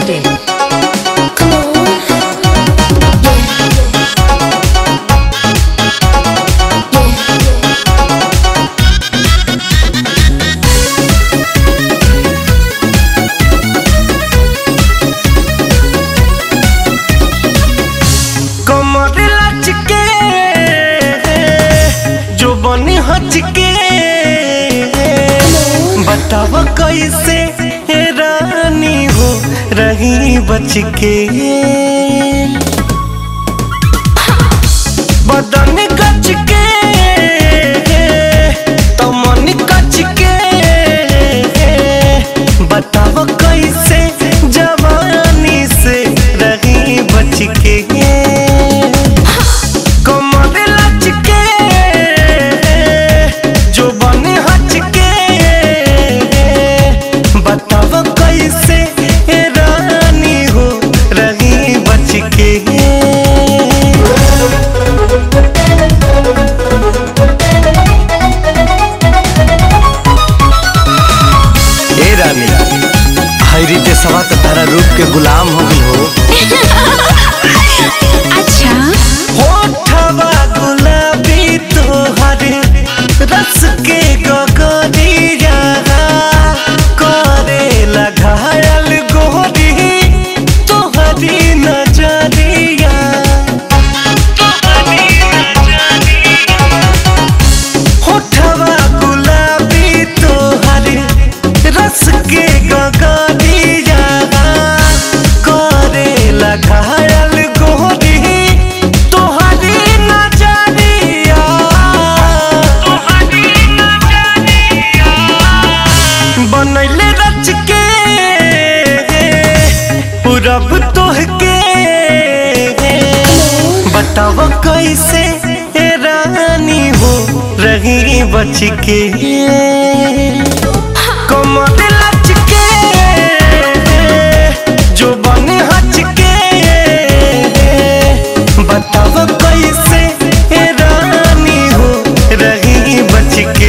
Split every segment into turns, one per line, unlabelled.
recording. Come on.
बताव कैसे रानी हो रही बच के बदन गच के तमन गच के बताव कैसे जवानी से रही बच के सवा तारा रूप के गुलाम हो गई हो।
अच्छा
होठवा गुलाबी तोहरे रस के गगरिया करे लगायल गोरी तोहरी नजरिया होठवा गुलाबी तोहरे रस के गगरिया घायल गोरी तोहरी नजरिया बनैले रच के पूरब तोहके बताव कैसे रानी हो रही बच के कमर लच के जो बने हच के बताव कैसे रानी हो रही बच के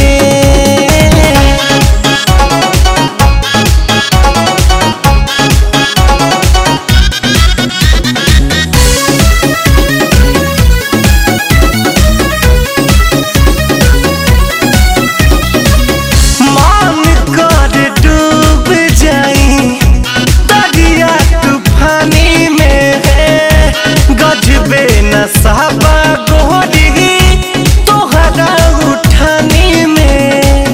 मान कर डूब जाई दरिया तूफानी में गजबे नसाबा गोरी तोहरा उठानी में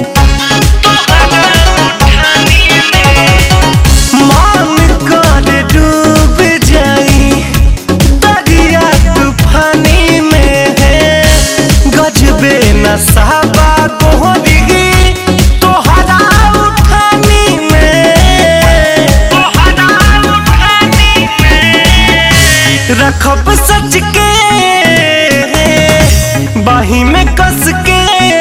मान कर डूब जाई दरिया तूफानी में गजबे नसाबा गोरी तोहरा उठानी में रखब सच के बाही में कस के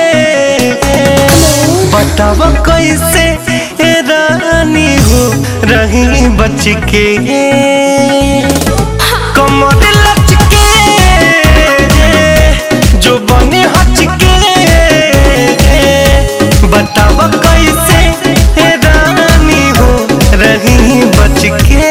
बताव कैसे रानी हो रही बच के कमर लच के जो बने हच के बताव कैसे रानी हो रही बच के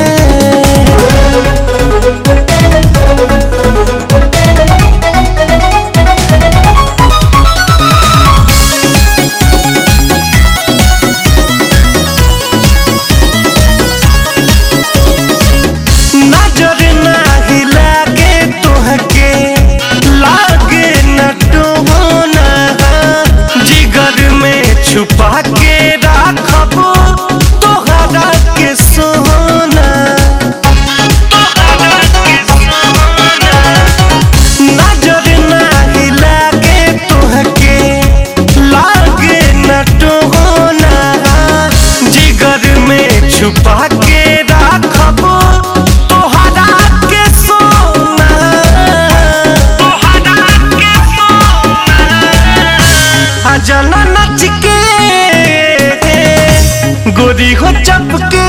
नजर नाही लागे तोहके लागे न टोना जिगर में छुपा के राखब तोहरा के सोना नजर नाही लागे तोहके लागे न टोना जिगर में छुपा के राखब जना नच के गोरी हो चपके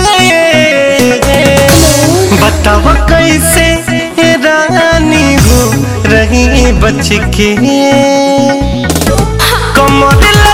बताव कैसे रानी हो रही बच के कमर